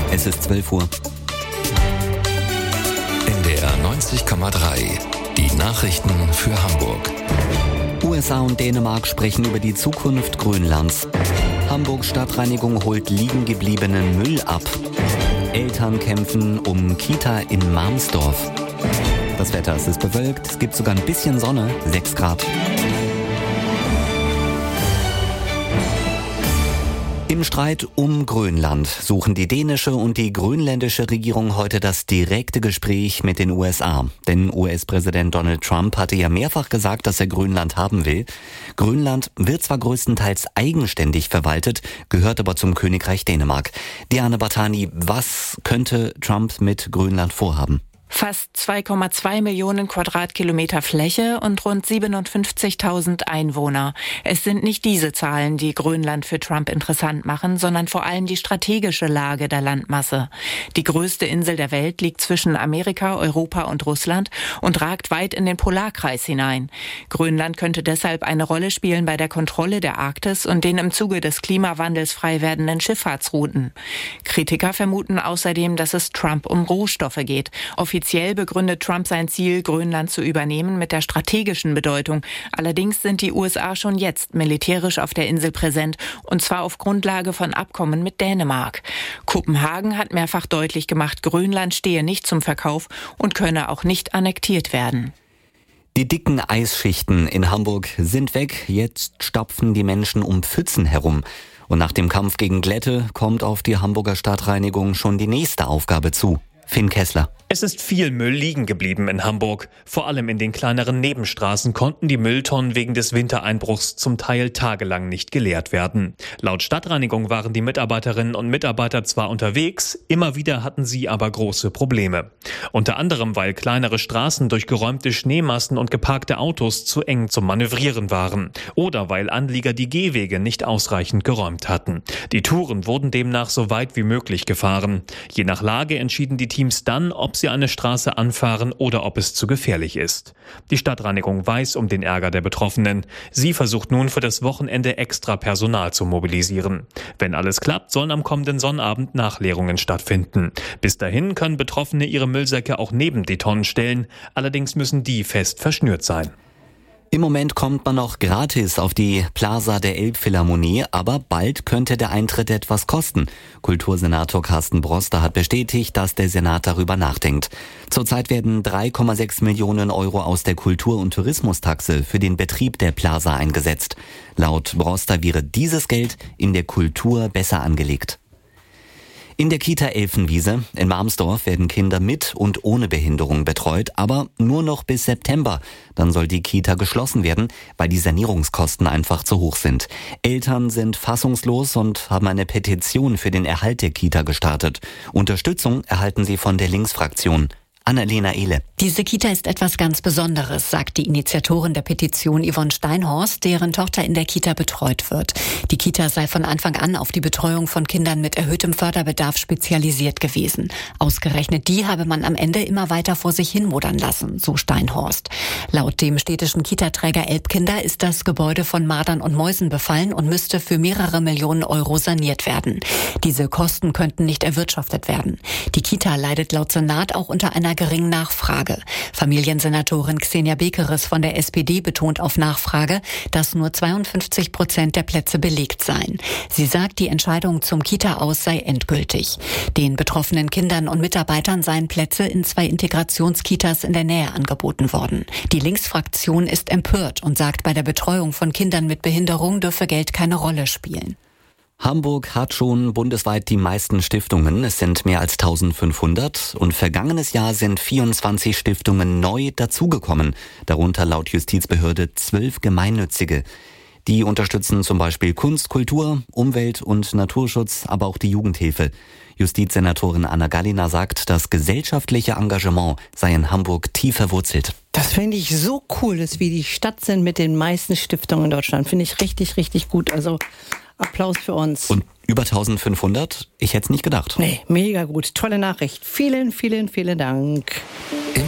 Es ist 12 Uhr. NDR 90,3. Die Nachrichten für Hamburg. USA und Dänemark sprechen über die Zukunft Grönlands. Hamburgs Stadtreinigung holt liegen gebliebenen Müll ab. Eltern kämpfen um Kita in Marmsdorf. Das Wetter, es ist bewölkt, es gibt sogar ein bisschen Sonne, 6 Grad. Im Streit um Grönland suchen die dänische und die grönländische Regierung heute das direkte Gespräch mit den USA. Denn US-Präsident Donald Trump hatte ja mehrfach gesagt, dass er Grönland haben will. Grönland wird zwar größtenteils eigenständig verwaltet, gehört aber zum Königreich Dänemark. Diane Bartani, was könnte Trump mit Grönland vorhaben? Fast 2,2 Millionen Quadratkilometer Fläche und rund 57.000 Einwohner. Es sind nicht diese Zahlen, die Grönland für Trump interessant machen, sondern vor allem die strategische Lage der Landmasse. Die größte Insel der Welt liegt zwischen Amerika, Europa und Russland und ragt weit in den Polarkreis hinein. Grönland könnte deshalb eine Rolle spielen bei der Kontrolle der Arktis und den im Zuge des Klimawandels frei werdenden Schifffahrtsrouten. Kritiker vermuten außerdem, dass es Trump um Rohstoffe geht. Offiziell begründet Trump sein Ziel, Grönland zu übernehmen, mit der strategischen Bedeutung. Allerdings sind die USA schon jetzt militärisch auf der Insel präsent, und zwar auf Grundlage von Abkommen mit Dänemark. Kopenhagen hat mehrfach deutlich gemacht, Grönland stehe nicht zum Verkauf und könne auch nicht annektiert werden. Die dicken Eisschichten in Hamburg sind weg, jetzt stapfen die Menschen um Pfützen herum. Und nach dem Kampf gegen Glätte kommt auf die Hamburger Stadtreinigung schon die nächste Aufgabe zu. Finn Kessler. Es ist viel Müll liegen geblieben in Hamburg. Vor allem in den kleineren Nebenstraßen konnten die Mülltonnen wegen des Wintereinbruchs zum Teil tagelang nicht geleert werden. Laut Stadtreinigung waren die Mitarbeiterinnen und Mitarbeiter zwar unterwegs, immer wieder hatten sie aber große Probleme. Unter anderem, weil kleinere Straßen durch geräumte Schneemassen und geparkte Autos zu eng zum Manövrieren waren. Oder weil Anlieger die Gehwege nicht ausreichend geräumt hatten. Die Touren wurden demnach so weit wie möglich gefahren. Je nach Lage entschieden die Teams dann, ob sie eine Straße anfahren oder ob es zu gefährlich ist. Die Stadtreinigung weiß um den Ärger der Betroffenen. Sie versucht nun für das Wochenende extra Personal zu mobilisieren. Wenn alles klappt, sollen am kommenden Sonnabend Nachleerungen stattfinden. Bis dahin können Betroffene ihre Müllsäcke auch neben die Tonnen stellen. Allerdings müssen die fest verschnürt sein. Im Moment kommt man noch gratis auf die Plaza der Elbphilharmonie, aber bald könnte der Eintritt etwas kosten. Kultursenator Carsten Broster hat bestätigt, dass der Senat darüber nachdenkt. Zurzeit werden 3,6 Millionen Euro aus der Kultur- und Tourismustaxe für den Betrieb der Plaza eingesetzt. Laut Broster wäre dieses Geld in der Kultur besser angelegt. In der Kita Elfenwiese in Marmsdorf werden Kinder mit und ohne Behinderung betreut, aber nur noch bis September. Dann soll die Kita geschlossen werden, weil die Sanierungskosten einfach zu hoch sind. Eltern sind fassungslos und haben eine Petition für den Erhalt der Kita gestartet. Unterstützung erhalten sie von der Linksfraktion. Annalena Ehle. Diese Kita ist etwas ganz Besonderes, sagt die Initiatorin der Petition Yvonne Steinhorst, deren Tochter in der Kita betreut wird. Die Kita sei von Anfang an auf die Betreuung von Kindern mit erhöhtem Förderbedarf spezialisiert gewesen. Ausgerechnet die habe man am Ende immer weiter vor sich hin modern lassen, so Steinhorst. Laut dem städtischen Kitaträger Elbkinder ist das Gebäude von Mardern und Mäusen befallen und müsste für mehrere Millionen Euro saniert werden. Diese Kosten könnten nicht erwirtschaftet werden. Die Kita leidet laut Senat auch unter einer geringen Nachfrage. Familiensenatorin Xenia Bekeres von der SPD betont auf Nachfrage, dass nur 52% der Plätze belegt seien. Sie sagt, die Entscheidung zum Kita-Aus sei endgültig. Den betroffenen Kindern und Mitarbeitern seien Plätze in 2 Integrationskitas in der Nähe angeboten worden. Die Linksfraktion ist empört und sagt, bei der Betreuung von Kindern mit Behinderung dürfe Geld keine Rolle spielen. Hamburg hat schon bundesweit die meisten Stiftungen. Es sind mehr als 1500 und vergangenes Jahr sind 24 Stiftungen neu dazugekommen. Darunter laut Justizbehörde 12 gemeinnützige. Die unterstützen zum Beispiel Kunst, Kultur, Umwelt und Naturschutz, aber auch die Jugendhilfe. Justizsenatorin Anna Gallina sagt, das gesellschaftliche Engagement sei in Hamburg tief verwurzelt. Das finde ich so cool, dass wir die Stadt sind mit den meisten Stiftungen in Deutschland. Finde ich richtig, richtig gut. Also Applaus für uns. Und über 1500? Ich hätte es nicht gedacht. Nee, mega gut. Tolle Nachricht. Vielen, vielen, vielen Dank.